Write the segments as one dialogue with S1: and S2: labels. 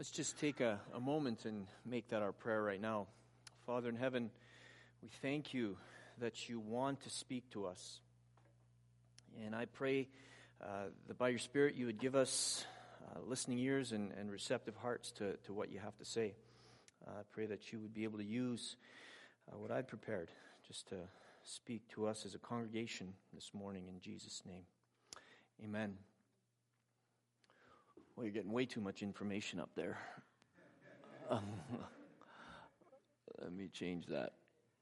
S1: Let's just take a moment and make that our prayer right now. Father in heaven, we thank you that you want to speak to us. And I pray that by your Spirit you would give us listening ears and receptive hearts to what you have to say. I pray that you would be able to use what I've prepared just to speak to us as a congregation this morning in Jesus' name. Amen. Well, you're getting way too much information up there. Let me change that.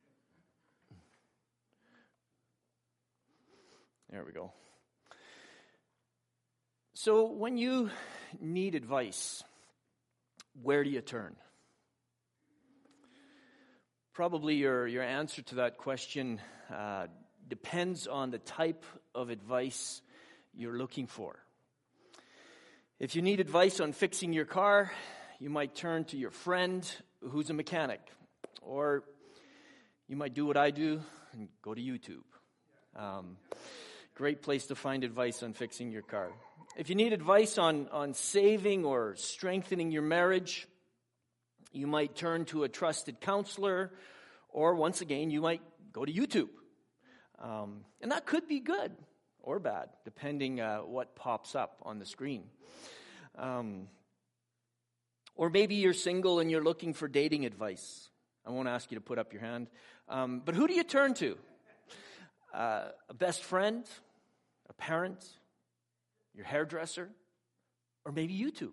S1: There we go. So when you need advice, where do you turn? Probably your answer to that question depends on the type of advice you're looking for. If you need advice on fixing your car, you might turn to your friend who's a mechanic. Or you might do what I do and go to YouTube. Great place to find advice on fixing your car. If you need advice on saving or strengthening your marriage, you might turn to a trusted counselor, or once again, you might go to YouTube. And that could be good or bad, depending what pops up on the screen. Or maybe you're single and you're looking for dating advice. I won't ask you to put up your hand. But who do you turn to? A best friend? A parent? Your hairdresser? Or maybe YouTube?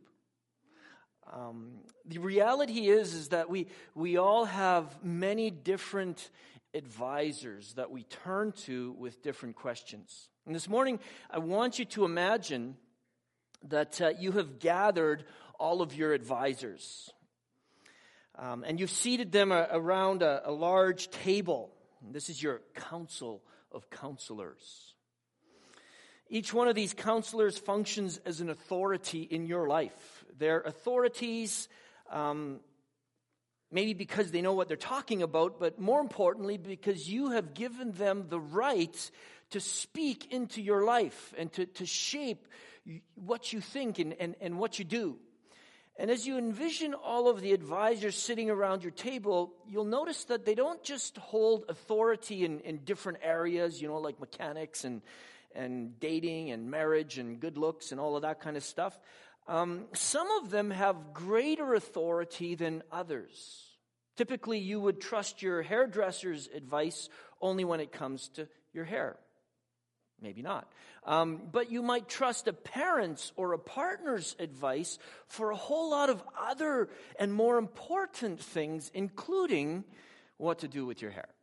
S1: The reality is that we all have many different advisors that we turn to with different questions. And this morning, I want you to imagine that you have gathered all of your advisors. And you've seated them around a large table. This is your council of counselors. Each one of these counselors functions as an authority in your life. They're authorities maybe because they know what they're talking about, but more importantly, because you have given them the right to speak into your life and to shape what you think and what you do. And as you envision all of the advisors sitting around your table, you'll notice that they don't just hold authority in different areas, like mechanics and dating and marriage and good looks and all of that kind of stuff. Some of them have greater authority than others. Typically, you would trust your hairdresser's advice only when it comes to your hair. Maybe not. But you might trust a parent's or a partner's advice for a whole lot of other and more important things, including what to do with your hair.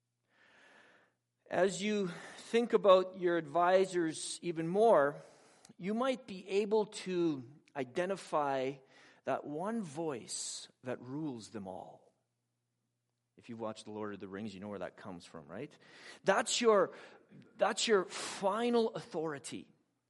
S1: As you think about your advisors even more, you might be able to identify that one voice that rules them all. If you've watched The Lord of the Rings, you know where that comes from, right? That's your final authority.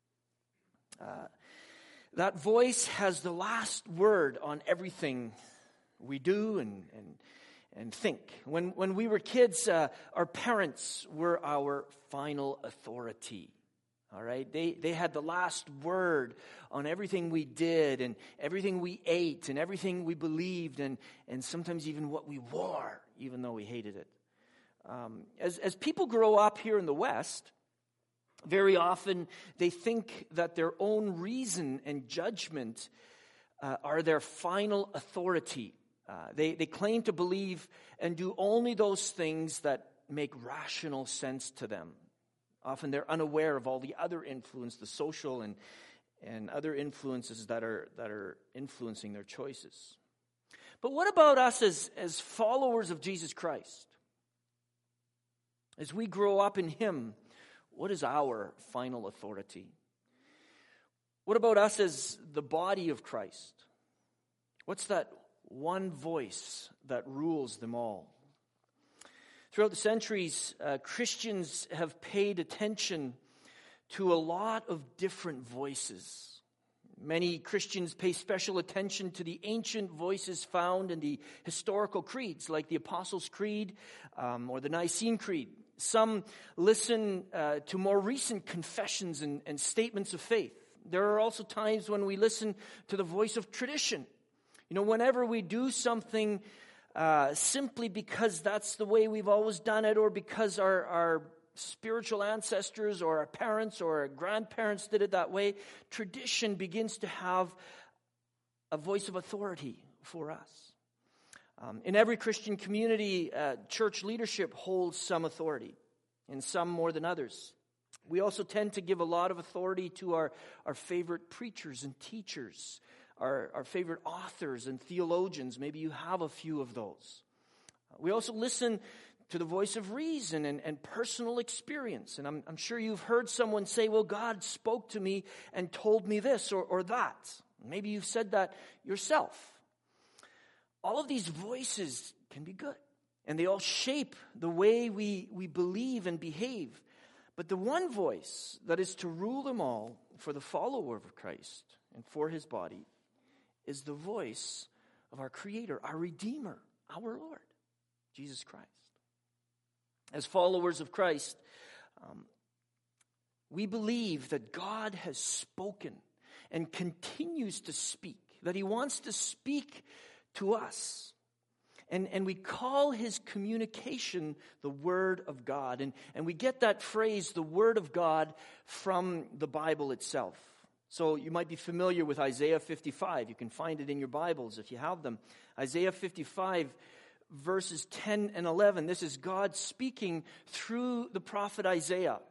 S1: That voice has the last word on everything we do and think. When we were kids, our parents were our final authority. All right? They had the last word on everything we did and everything we ate and everything we believed and sometimes even what we wore, even though we hated it. As people grow up here in the West, very often they think that their own reason and judgment are their final authority. They claim to believe and do only those things that make rational sense to them. Often they're unaware of all the other influence, the social and other influences that are influencing their choices. But what about us as followers of Jesus Christ? As we grow up in Him, what is our final authority? What about us as the body of Christ? What's that one voice that rules them all? Throughout the centuries, Christians have paid attention to a lot of different voices. Many Christians pay special attention to the ancient voices found in the historical creeds, like the Apostles' Creed or the Nicene Creed. Some listen to more recent confessions and statements of faith. There are also times when we listen to the voice of tradition. You know, whenever we do something simply because that's the way we've always done it, or because our spiritual ancestors or our parents or our grandparents did it that way, tradition begins to have a voice of authority for us. In every Christian community, church leadership holds some authority, and some more than others. We also tend to give a lot of authority to our favorite preachers and teachers, our favorite authors and theologians. Maybe you have a few of those. We also listen to the voice of reason and personal experience. And I'm sure you've heard someone say, well, God spoke to me and told me this or that. Maybe you've said that yourself. All of these voices can be good, and they all shape the way we believe and behave. But the one voice that is to rule them all for the follower of Christ and for his body is the voice of our Creator, our Redeemer, our Lord, Jesus Christ. As followers of Christ, we believe that God has spoken and continues to speak, that he wants to speak to us. And we call his communication the Word of God. And we get that phrase, the Word of God, from the Bible itself. So you might be familiar with Isaiah 55. You can find it in your Bibles if you have them. Isaiah 55, verses 10 and 11. This is God speaking through the prophet Isaiah.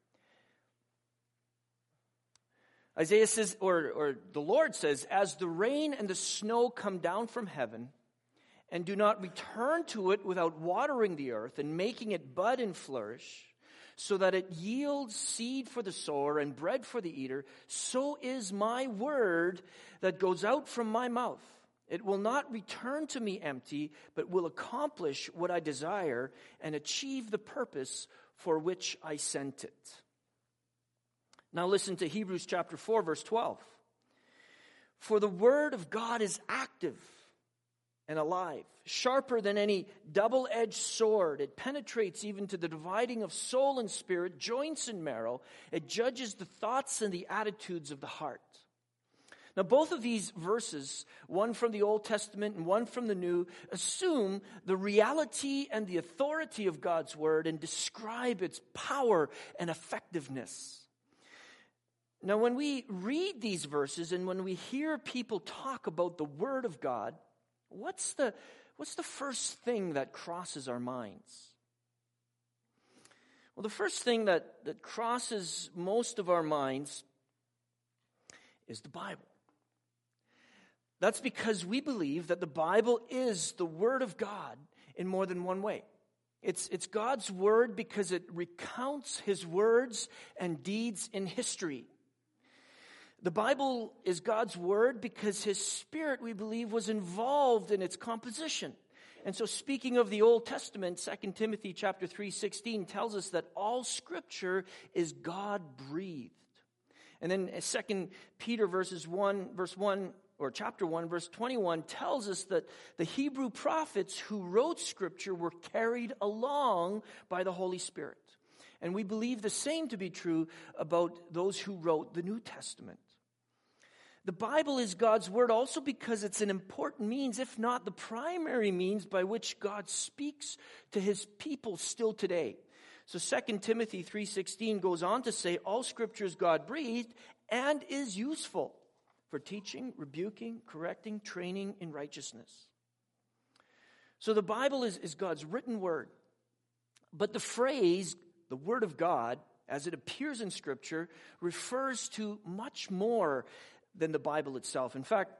S1: Isaiah says, or the Lord says, as the rain and the snow come down from heaven and do not return to it without watering the earth and making it bud and flourish, so that it yields seed for the sower and bread for the eater, so is my word that goes out from my mouth. It will not return to me empty, but will accomplish what I desire and achieve the purpose for which I sent it. Now listen to Hebrews chapter 4, verse 12. For the word of God is active and alive, sharper than any double-edged sword. It penetrates even to the dividing of soul and spirit, joints and marrow. It judges the thoughts and the attitudes of the heart. Now, both of these verses, one from the Old Testament and one from the New, assume the reality and the authority of God's word and describe its power and effectiveness. Now, when we read these verses and when we hear people talk about the Word of God, what's the first thing that crosses our minds? Well, the first thing that crosses most of our minds is the Bible. That's because we believe that the Bible is the Word of God in more than one way. It's God's Word because it recounts His words and deeds in history. The Bible is God's Word because His Spirit, we believe, was involved in its composition. And so speaking of the Old Testament, 2 Timothy chapter 3:16 tells us that all Scripture is God-breathed. And then 2 Peter chapter 1, verse 21 tells us that the Hebrew prophets who wrote Scripture were carried along by the Holy Spirit. And we believe the same to be true about those who wrote the New Testament. The Bible is God's Word also because it's an important means, if not the primary means, by which God speaks to His people still today. So 2 Timothy 3:16 goes on to say, all Scripture is God-breathed and is useful for teaching, rebuking, correcting, training in righteousness. So the Bible is God's written Word. But the phrase, the Word of God, as it appears in Scripture, refers to much more than the Bible itself. In fact,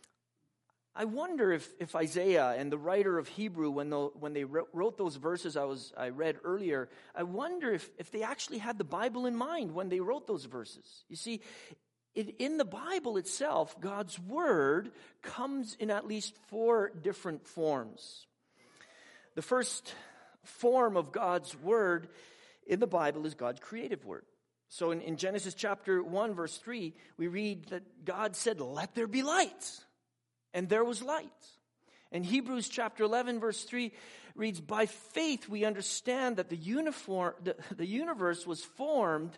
S1: I wonder if Isaiah and the writer of Hebrew, when they wrote those verses I read earlier, I wonder if they actually had the Bible in mind when they wrote those verses. You see, in the Bible itself, God's Word comes in at least 4 different forms. The first form of God's Word in the Bible is God's creative Word. So in Genesis chapter 1, verse 3, we read that God said, let there be light. And there was light. And Hebrews chapter 11, verse 3 reads, by faith we understand that the universe was formed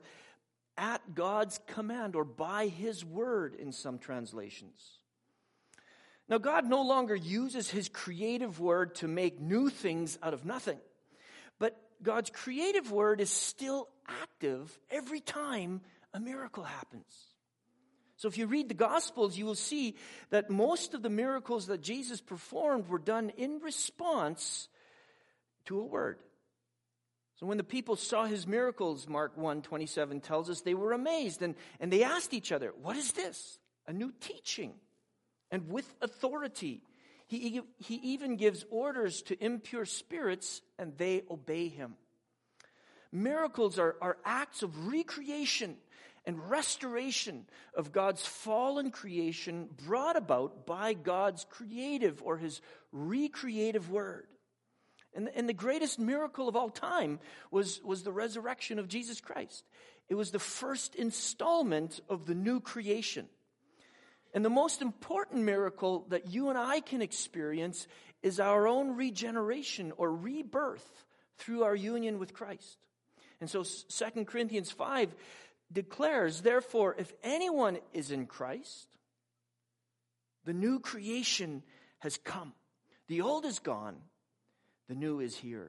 S1: at God's command, or by His word in some translations. Now, God no longer uses his creative word to make new things out of nothing. But God's creative word is still active every time a miracle happens. So if you read the Gospels, you will see that most of the miracles that Jesus performed were done in response to a word. So when the people saw his miracles, Mark 1:27 tells us, they were amazed and they asked each other, "What is this? A new teaching and with authority. He even gives orders to impure spirits and they obey him." Miracles are acts of recreation and restoration of God's fallen creation brought about by God's creative or his recreative word. And the greatest miracle of all time was the resurrection of Jesus Christ. It was the first installment of the new creation. And the most important miracle that you and I can experience is our own regeneration or rebirth through our union with Christ. And so 2 Corinthians 5 declares, "Therefore, if anyone is in Christ, the new creation has come. The old is gone. The new is here."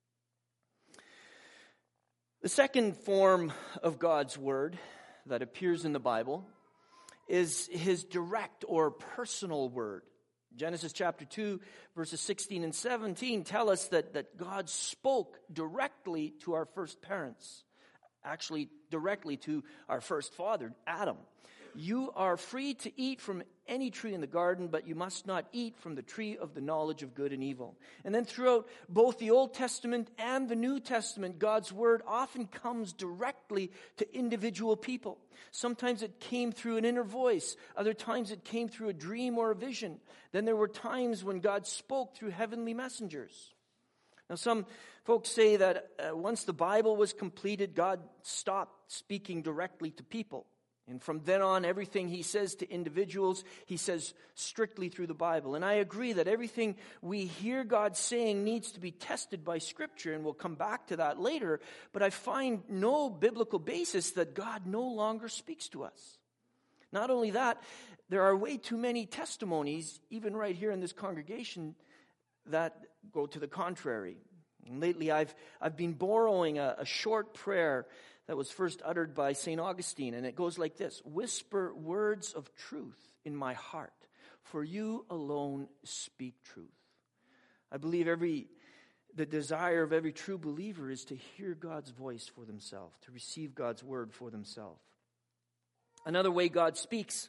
S1: The second form of God's word that appears in the Bible is his direct or personal word. Genesis chapter 2, verses 16 and 17 tell us that God spoke directly to our first parents, actually directly to our first father, Adam. "You are free to eat from any tree in the garden, but you must not eat from the tree of the knowledge of good and evil." And then throughout both the Old Testament and the New Testament, God's word often comes directly to individual people. Sometimes it came through an inner voice. Other times it came through a dream or a vision. Then there were times when God spoke through heavenly messengers. Now, some folks say that once the Bible was completed, God stopped speaking directly to people. And from then on, everything he says to individuals, he says strictly through the Bible. And I agree that everything we hear God saying needs to be tested by Scripture, and we'll come back to that later. But I find no biblical basis that God no longer speaks to us. Not only that, there are way too many testimonies, even right here in this congregation, that go to the contrary. And lately, I've been borrowing a short prayer that was first uttered by St. Augustine, and it goes like this: "Whisper words of truth in my heart, for you alone speak truth." I believe the desire of every true believer is to hear God's voice for themselves, to receive God's word for themselves. Another way God speaks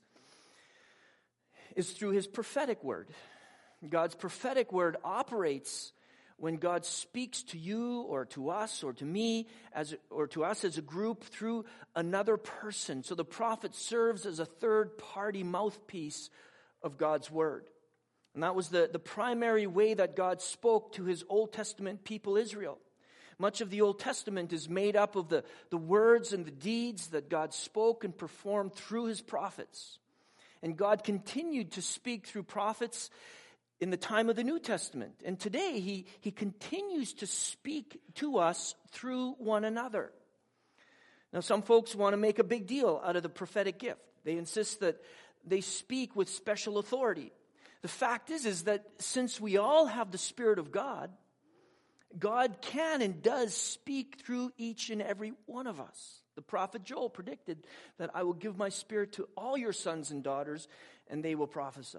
S1: is through his prophetic word. God's prophetic word operates when God speaks to you or to us or to me or to us as a group through another person. So the prophet serves as a third-party mouthpiece of God's word. And that was the primary way that God spoke to his Old Testament people Israel. Much of the Old Testament is made up of the words and the deeds that God spoke and performed through his prophets. And God continued to speak through prophets in the time of the New Testament. And today, he continues to speak to us through one another. Now, some folks want to make a big deal out of the prophetic gift. They insist that they speak with special authority. The fact is that since we all have the Spirit of God, God can and does speak through each and every one of us. The prophet Joel predicted that "I will give my Spirit to all your sons and daughters, and they will prophesy."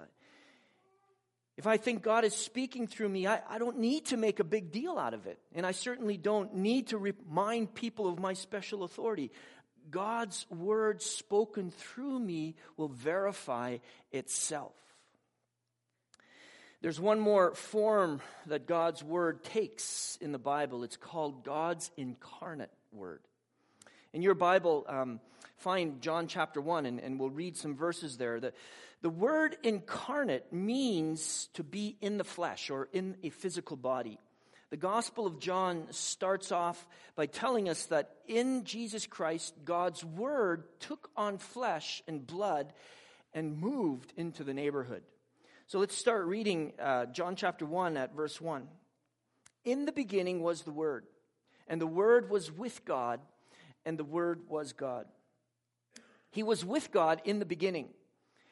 S1: If I think God is speaking through me, I don't need to make a big deal out of it. And I certainly don't need to remind people of my special authority. God's word spoken through me will verify itself. There's one more form that God's word takes in the Bible. It's called God's incarnate word. In your Bible, find John chapter 1, and we'll read some verses there. The word incarnate means to be in the flesh or in a physical body. The Gospel of John starts off by telling us that in Jesus Christ, God's word took on flesh and blood and moved into the neighborhood. So let's start reading John chapter 1 at verse 1. "In the beginning was the Word, and the Word was with God, and the Word was God. He was with God in the beginning.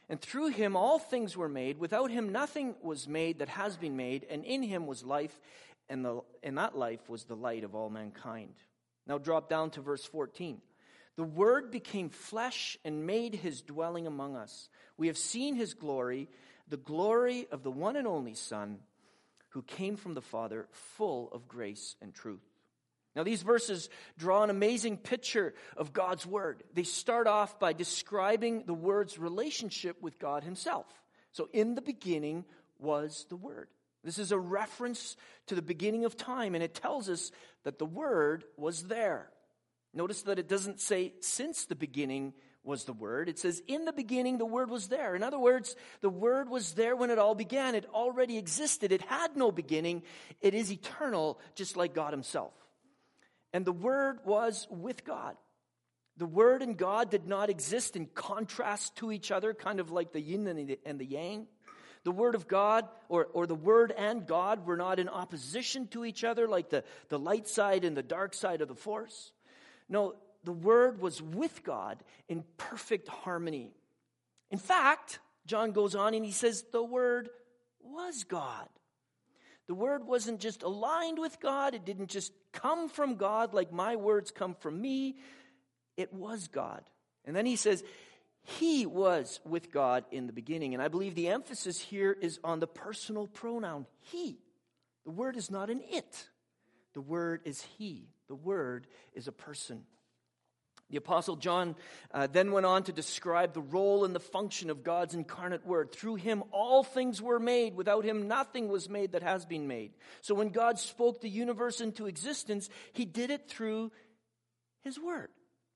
S1: And through him all things were made. Without him nothing was made that has been made. And in him was life, and that life was the light of all mankind. Now drop down to verse 14. The Word became flesh and made his dwelling among us. We have seen his glory, the glory of the one and only Son, who came from the Father, full of grace and truth. Now these verses draw an amazing picture of God's Word. They start off by describing the Word's relationship with God himself. So in the beginning was the Word. This is a reference to the beginning of time, and it tells us that the Word was there. Notice that it doesn't say since the beginning was the Word. It says in the beginning the Word was there. In other words, the Word was there when it all began. It already existed. It had no beginning. It is eternal, just like God himself. And the Word was with God. The Word and God did not exist in contrast to each other, kind of like the yin and the yang. The Word of God, or the Word and God, were not in opposition to each other, like the light side and the dark side of the force. No, the Word was with God in perfect harmony. In fact, John goes on and he says, the Word was God. The Word wasn't just aligned with God. It didn't just come from God like my words come from me. It was God. And then he says, he was with God in the beginning. And I believe the emphasis here is on the personal pronoun, he. The Word is not an it. The Word is he. The Word is a person. The Apostle John then went on to describe the role and the function of God's incarnate Word. Through him all things were made. Without him nothing was made that has been made. So when God spoke the universe into existence, he did it through his Word.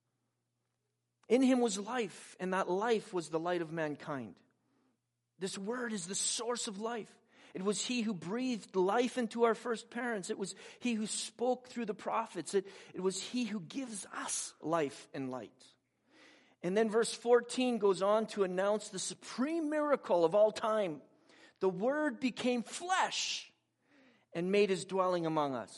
S1: In him was life, and that life was the light of mankind. This Word is the source of life. It was he who breathed life into our first parents. It was he who spoke through the prophets. It was he who gives us life and light. And then verse 14 goes on to announce the supreme miracle of all time. The Word became flesh and made his dwelling among us.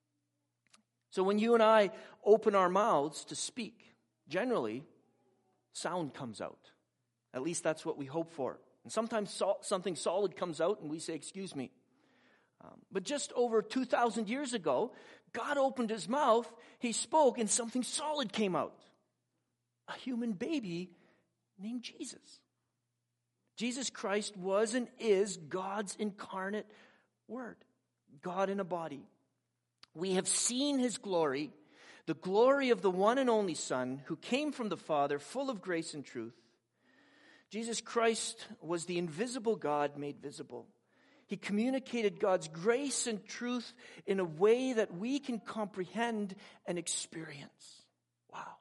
S1: So when you and I open our mouths to speak, generally, sound comes out. At least that's what we hope for. And sometimes something solid comes out and we say, excuse me. But just over 2,000 years ago, God opened his mouth, he spoke, and something solid came out. A human baby named Jesus. Jesus Christ was and is God's incarnate Word. God in a body. We have seen his glory, the glory of the one and only Son who came from the Father, full of grace and truth. Jesus Christ was the invisible God made visible. He communicated God's grace and truth in a way that we can comprehend and experience. Wow.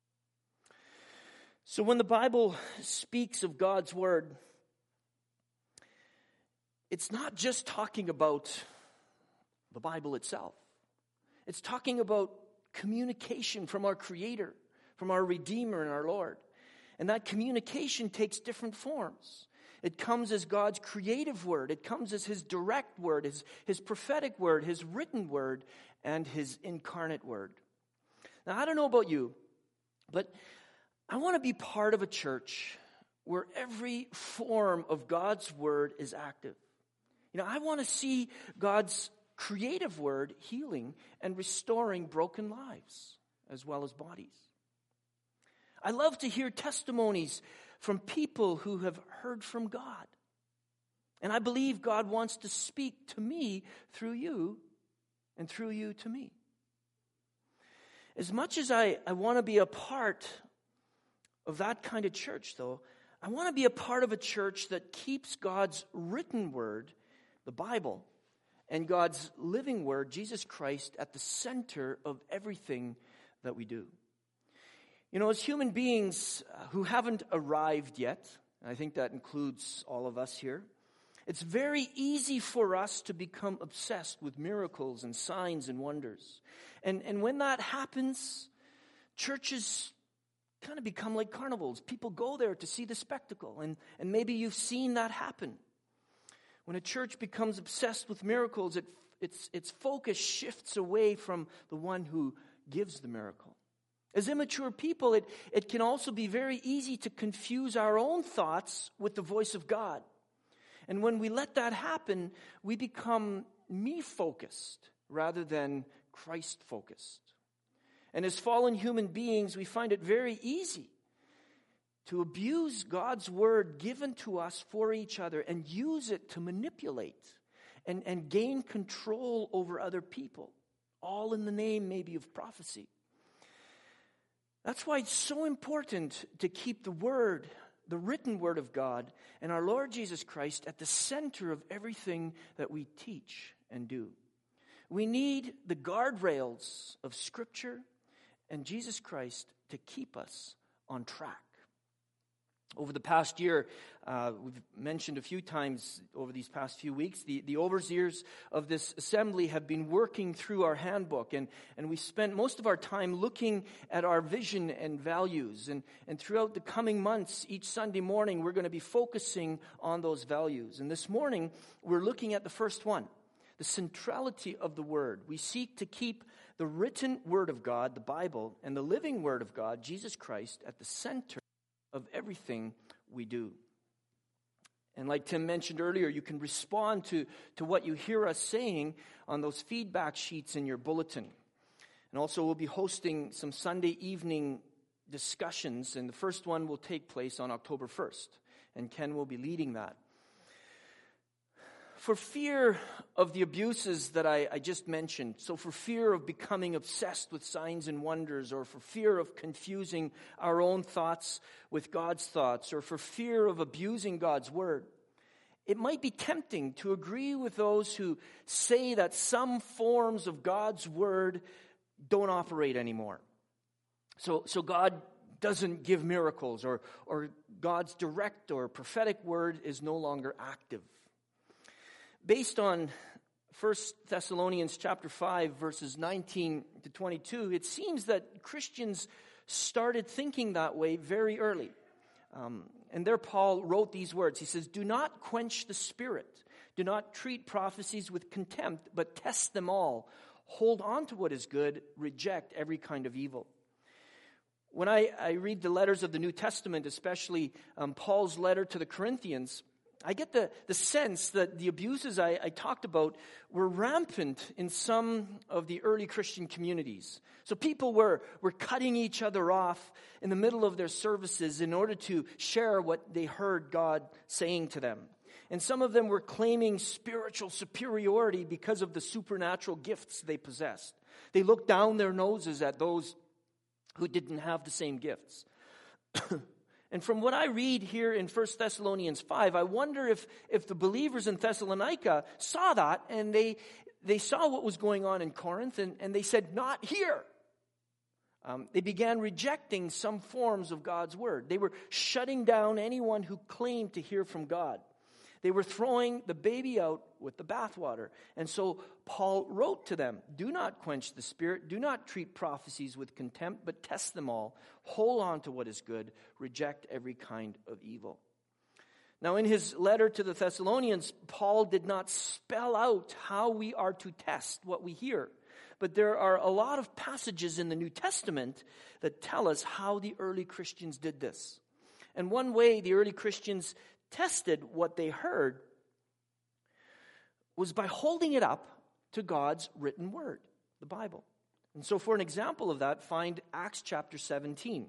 S1: So when the Bible speaks of God's Word, it's not just talking about the Bible itself. It's talking about communication from our Creator, from our Redeemer and our Lord. And that communication takes different forms. It comes as God's creative word. It comes as his direct word, his prophetic word, his written word, and his incarnate word. Now, I don't know about you, but I want to be part of a church where every form of God's word is active. I want to see God's creative word healing and restoring broken lives as well as bodies. I love to hear testimonies from people who have heard from God. And I believe God wants to speak to me through you and through you to me. As much as I want to be a part of that kind of church, though, I want to be a part of a church that keeps God's written word, the Bible, and God's living word, Jesus Christ, at the center of everything that we do. As human beings who haven't arrived yet, and I think that includes all of us here, it's very easy for us to become obsessed with miracles and signs and wonders. And when that happens, churches kind of become like carnivals. People go there to see the spectacle, and maybe you've seen that happen. When a church becomes obsessed with miracles, its focus shifts away from the one who gives the miracle. As immature people, it can also be very easy to confuse our own thoughts with the voice of God. And when we let that happen, we become me-focused rather than Christ-focused. And as fallen human beings, we find it very easy to abuse God's word given to us for each other and use it to manipulate and gain control over other people, all in the name maybe of prophecy. That's why it's so important to keep the word, the written word of God, and our Lord Jesus Christ at the center of everything that we teach and do. We need the guardrails of Scripture and Jesus Christ to keep us on track. Over the past year, we've mentioned a few times over these past few weeks, the overseers of this assembly have been working through our handbook, and we spent most of our time looking at our vision and values. And throughout the coming months, each Sunday morning, we're going to be focusing on those values. And this morning, we're looking at the first one, the centrality of the Word. We seek to keep the written Word of God, the Bible, and the living Word of God, Jesus Christ, at the center of everything we do. And like Tim mentioned earlier, you can respond to what you hear us saying on those feedback sheets in your bulletin. And also we'll be hosting some Sunday evening discussions, and the first one will take place on October 1st. And Ken will be leading that. For fear of the abuses that I just mentioned, so for fear of becoming obsessed with signs and wonders, or for fear of confusing our own thoughts with God's thoughts, or for fear of abusing God's word, it might be tempting to agree with those who say that some forms of God's word don't operate anymore. So God doesn't give miracles, or God's direct or prophetic word is no longer active. Based on 1 Thessalonians chapter 5, verses 19 to 22, it seems that Christians started thinking that way very early. And there Paul wrote these words. He says, "Do not quench the spirit. Do not treat prophecies with contempt, but test them all. Hold on to what is good. Reject every kind of evil." When I read the letters of the New Testament, especially Paul's letter to the Corinthians, I get the sense that the abuses I talked about were rampant in some of the early Christian communities. So people were cutting each other off in the middle of their services in order to share what they heard God saying to them. And some of them were claiming spiritual superiority because of the supernatural gifts they possessed. They looked down their noses at those who didn't have the same gifts. And from what I read here in 1 Thessalonians 5, I wonder if the believers in Thessalonica saw that, and they saw what was going on in Corinth, and they said, "Not here." They began rejecting some forms of God's word. They were shutting down anyone who claimed to hear from God. They were throwing the baby out with the bathwater. And so Paul wrote to them, "Do not quench the spirit. Do not treat prophecies with contempt, but test them all. Hold on to what is good. Reject every kind of evil." Now, in his letter to the Thessalonians, Paul did not spell out how we are to test what we hear. But there are a lot of passages in the New Testament that tell us how the early Christians did this. And one way the early Christians tested what they heard was by holding it up to God's written word, the Bible. And so for an example of that, find Acts chapter 17.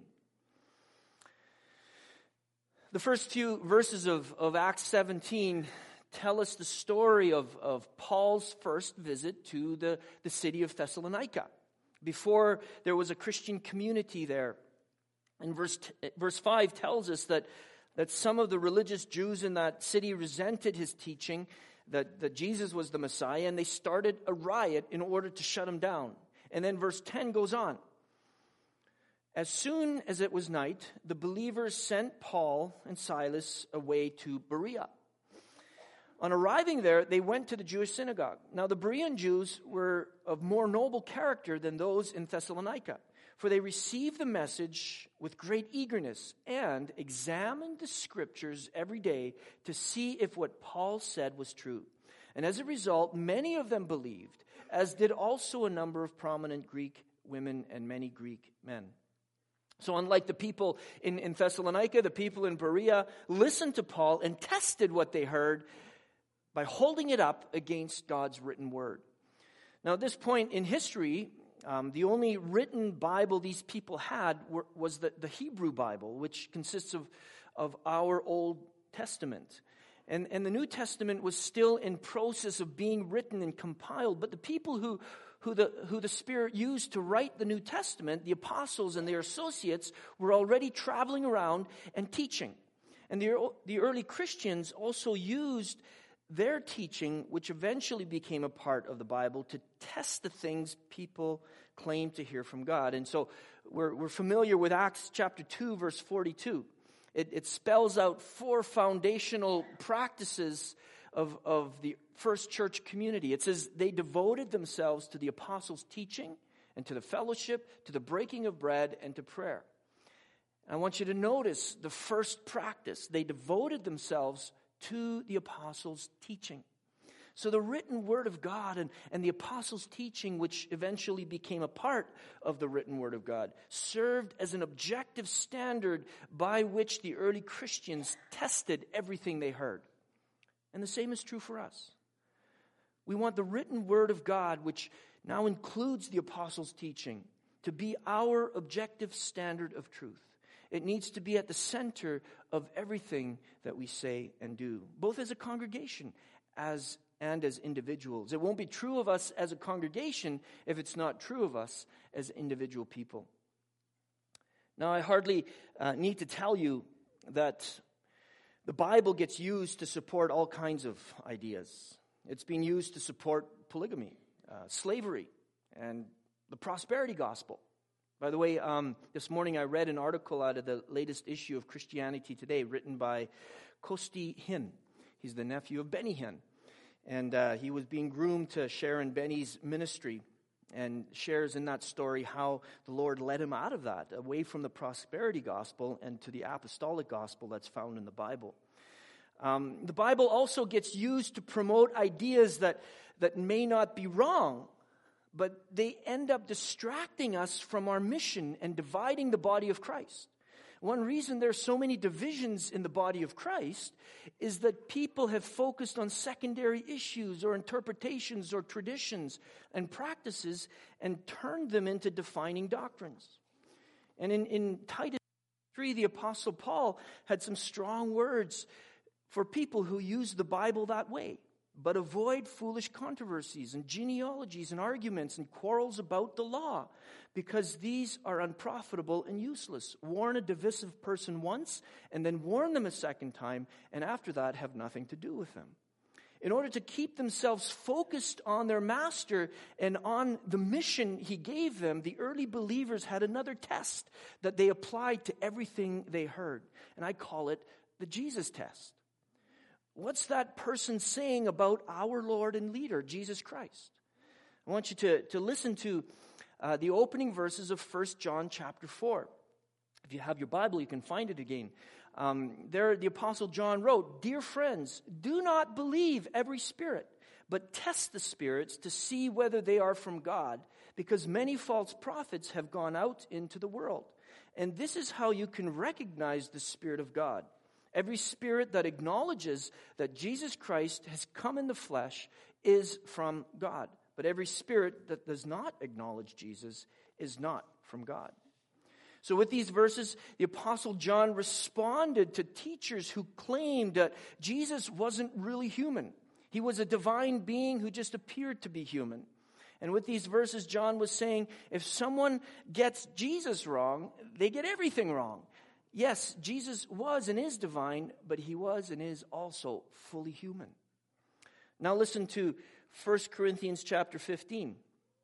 S1: The first few verses of Acts 17 tell us the story of Paul's first visit to the city of Thessalonica, before there was a Christian community there. And verse 5 tells us that some of the religious Jews in that city resented his teaching that Jesus was the Messiah, and they started a riot in order to shut him down. And then verse 10 goes on. As soon as it was night, the believers sent Paul and Silas away to Berea. On arriving there, they went to the Jewish synagogue. Now, the Berean Jews were of more noble character than those in Thessalonica, for they received the message with great eagerness and examined the scriptures every day to see if what Paul said was true. And as a result, many of them believed, as did also a number of prominent Greek women and many Greek men. So unlike the people in Thessalonica, the people in Berea listened to Paul and tested what they heard by holding it up against God's written word. Now, at this point in history, the only written Bible these people had was the Hebrew Bible, which consists of our Old Testament. And the New Testament was still in process of being written and compiled. But the people who the Spirit used to write the New Testament, the apostles and their associates, were already traveling around and teaching. And the early Christians also used their teaching, which eventually became a part of the Bible, to test the things people claim to hear from God. And so we're familiar with Acts chapter 2, verse 42. It spells out 4 foundational practices of the first church community. It says they devoted themselves to the apostles' teaching and to the fellowship, to the breaking of bread, and to prayer. I want you to notice the first practice. They devoted themselves to the apostles' teaching. So the written word of God and the apostles' teaching, which eventually became a part of the written word of God, served as an objective standard by which the early Christians tested everything they heard. And the same is true for us. We want the written word of God, which now includes the apostles' teaching, to be our objective standard of truth. It needs to be at the center of everything that we say and do, both as a congregation and as individuals. It won't be true of us as a congregation if it's not true of us as individual people. Now, I hardly need to tell you that the Bible gets used to support all kinds of ideas. It's been used to support polygamy, slavery, and the prosperity gospel. By the way, this morning I read an article out of the latest issue of Christianity Today written by Kosti Hinn. He's the nephew of Benny Hinn. And he was being groomed to share in Benny's ministry, and shares in that story how the Lord led him out of that, away from the prosperity gospel and to the apostolic gospel that's found in the Bible. The Bible also gets used to promote ideas that may not be wrong, but they end up distracting us from our mission and dividing the body of Christ. One reason there's so many divisions in the body of Christ is that people have focused on secondary issues or interpretations or traditions and practices and turned them into defining doctrines. And in Titus 3, the Apostle Paul had some strong words for people who use the Bible that way. But avoid foolish controversies and genealogies and arguments and quarrels about the law, because these are unprofitable and useless. Warn a divisive person once, and then warn them a second time, and after that have nothing to do with them. In order to keep themselves focused on their master and on the mission he gave them, the early believers had another test that they applied to everything they heard. And I call it the Jesus test. What's that person saying about our Lord and leader, Jesus Christ? I want you to listen to the opening verses of 1 John chapter 4. If you have your Bible, you can find it again. There, the Apostle John wrote, "Dear friends, do not believe every spirit, but test the spirits to see whether they are from God, because many false prophets have gone out into the world. And this is how you can recognize the Spirit of God. Every spirit that acknowledges that Jesus Christ has come in the flesh is from God. But every spirit that does not acknowledge Jesus is not from God." So with these verses, the Apostle John responded to teachers who claimed that Jesus wasn't really human. He was a divine being who just appeared to be human. And with these verses, John was saying, if someone gets Jesus wrong, they get everything wrong. Yes, Jesus was and is divine, but he was and is also fully human. Now listen to 1 Corinthians chapter 15.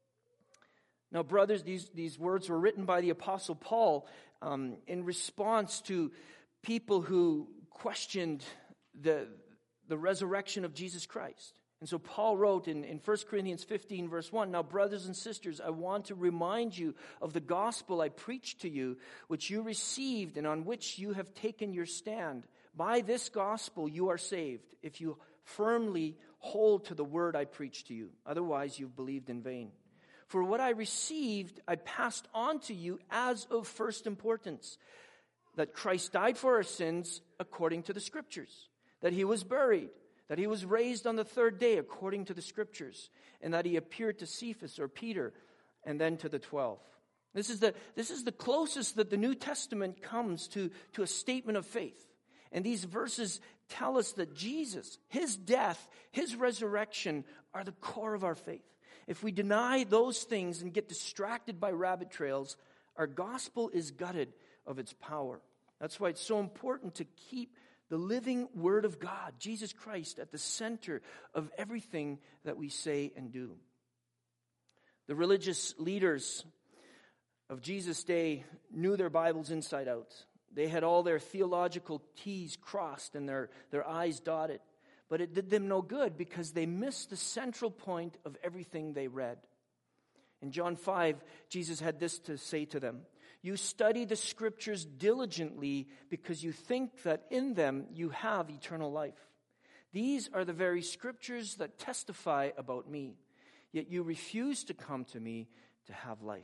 S1: Now, brothers, these words were written by the Apostle Paul in response to people who questioned the resurrection of Jesus Christ. And so Paul wrote in 1 Corinthians 15, verse 1, "Now, brothers and sisters, I want to remind you of the gospel I preached to you, which you received and on which you have taken your stand. By this gospel you are saved, if you firmly hold to the word I preached to you. Otherwise, you've believed in vain. For what I received, I passed on to you as of first importance, that Christ died for our sins according to the Scriptures, that he was buried, that he was raised on the third day according to the Scriptures, and that he appeared to Cephas or Peter, and then to the 12. This is the closest that the New Testament comes to a statement of faith. And these verses tell us that Jesus, his death, his resurrection are the core of our faith. If we deny those things and get distracted by rabbit trails, our gospel is gutted of its power. That's why it's so important to keep the living Word of God, Jesus Christ, at the center of everything that we say and do. The religious leaders of Jesus' day knew their Bibles inside out. They had all their theological T's crossed and their I's dotted. But it did them no good because they missed the central point of everything they read. In John 5, Jesus had this to say to them. You study the Scriptures diligently because you think that in them you have eternal life. These are the very Scriptures that testify about me. Yet you refuse to come to me to have life.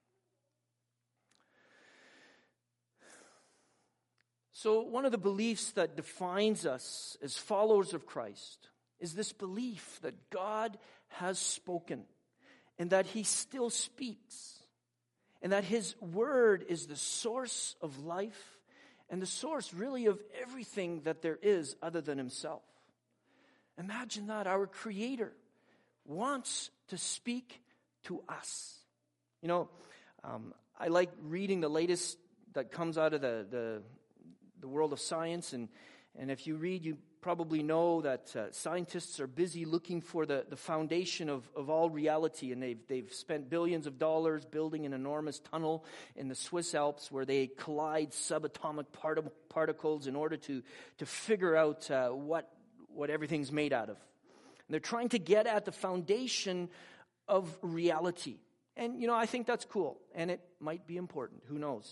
S1: So one of the beliefs that defines us as followers of Christ is this belief that God has spoken and that he still speaks and that his word is the source of life and the source really of everything that there is other than himself. Imagine that our Creator wants to speak to us. You know, I like reading the latest that comes out of the world of science, and if you read, you probably know that scientists are busy looking for the foundation of all reality, and they've spent billions of dollars building an enormous tunnel in the Swiss Alps where they collide subatomic particles in order to figure out what everything's made out of. And they're trying to get at the foundation of reality. And, you know, I think that's cool, and it might be important. Who knows?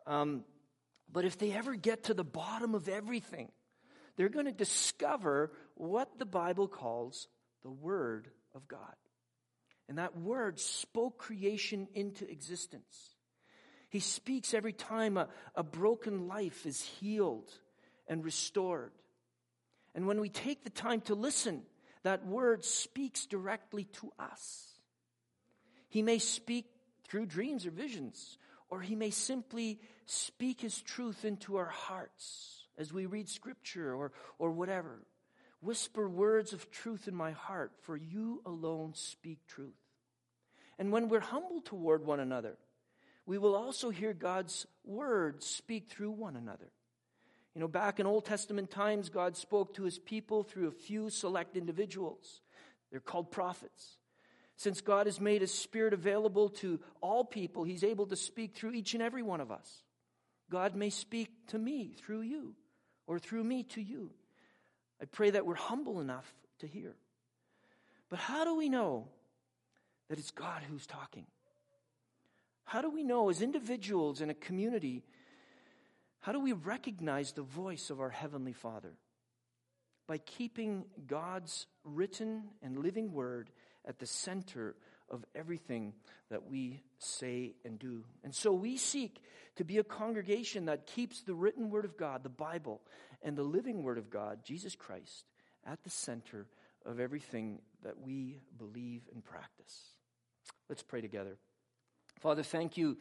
S1: But if they ever get to the bottom of everything, they're going to discover what the Bible calls the Word of God. And that Word spoke creation into existence. He speaks every time a broken life is healed and restored. And when we take the time to listen, that Word speaks directly to us. He may speak through dreams or visions, or he may simply speak his truth into our hearts as we read Scripture or whatever. Whisper words of truth in my heart, for you alone speak truth. And when we're humble toward one another, we will also hear God's word speak through one another. You know, back in Old Testament times, God spoke to his people through a few select individuals. They're called prophets. Since God has made his Spirit available to all people, he's able to speak through each and every one of us. God may speak to me through you, or through me to you. I pray that we're humble enough to hear. But how do we know that it's God who's talking? How do we know as individuals in a community, how do we recognize the voice of our Heavenly Father? By keeping God's written and living word at the center of everything that we say and do. And so we seek to be a congregation that keeps the written word of God, the Bible, and the living word of God, Jesus Christ, at the center of everything that we believe and practice. Let's pray together. Father, thank you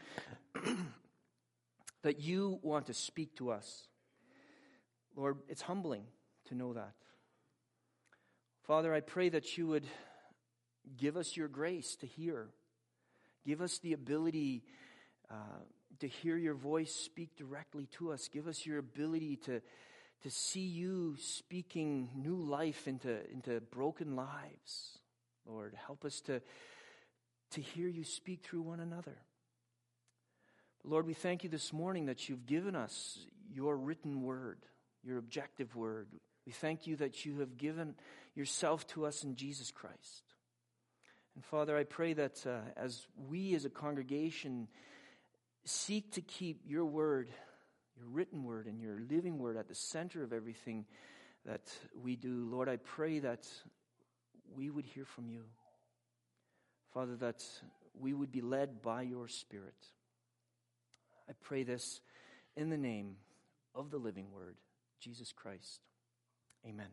S1: that you want to speak to us. Lord, it's humbling to know that. Father, I pray that you would give us your grace to hear. Give us the ability to hear your voice speak directly to us. Give us your ability to see you speaking new life into broken lives. Lord, help us to hear you speak through one another. Lord, we thank you this morning that you've given us your written word, your objective word. We thank you that you have given yourself to us in Jesus Christ. And Father, I pray that as we as a congregation seek to keep your word, your written word and your living word at the center of everything that we do, Lord, I pray that we would hear from you. Father, that we would be led by your Spirit. I pray this in the name of the living Word, Jesus Christ. Amen.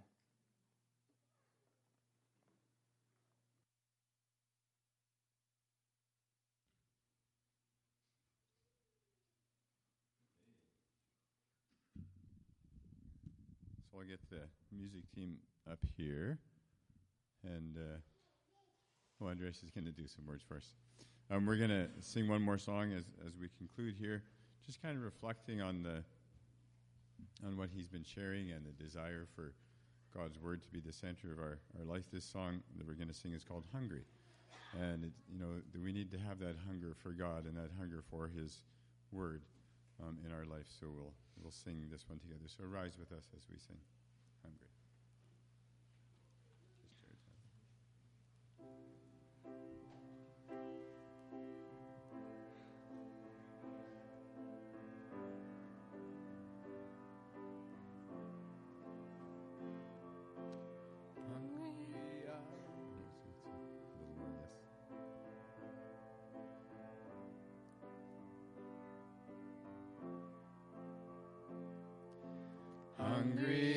S2: So I'll get the music team up here. And, Andres is going to do some words for us. We're going to sing one more song as we conclude here, just kind of reflecting on what he's been sharing and the desire for God's word to be the center of our life. This song that we're going to sing is called Hungry. And, we need to have that hunger for God and that hunger for his word in our life. So we'll sing this one together. So rise with us as we sing Hungry. Hungry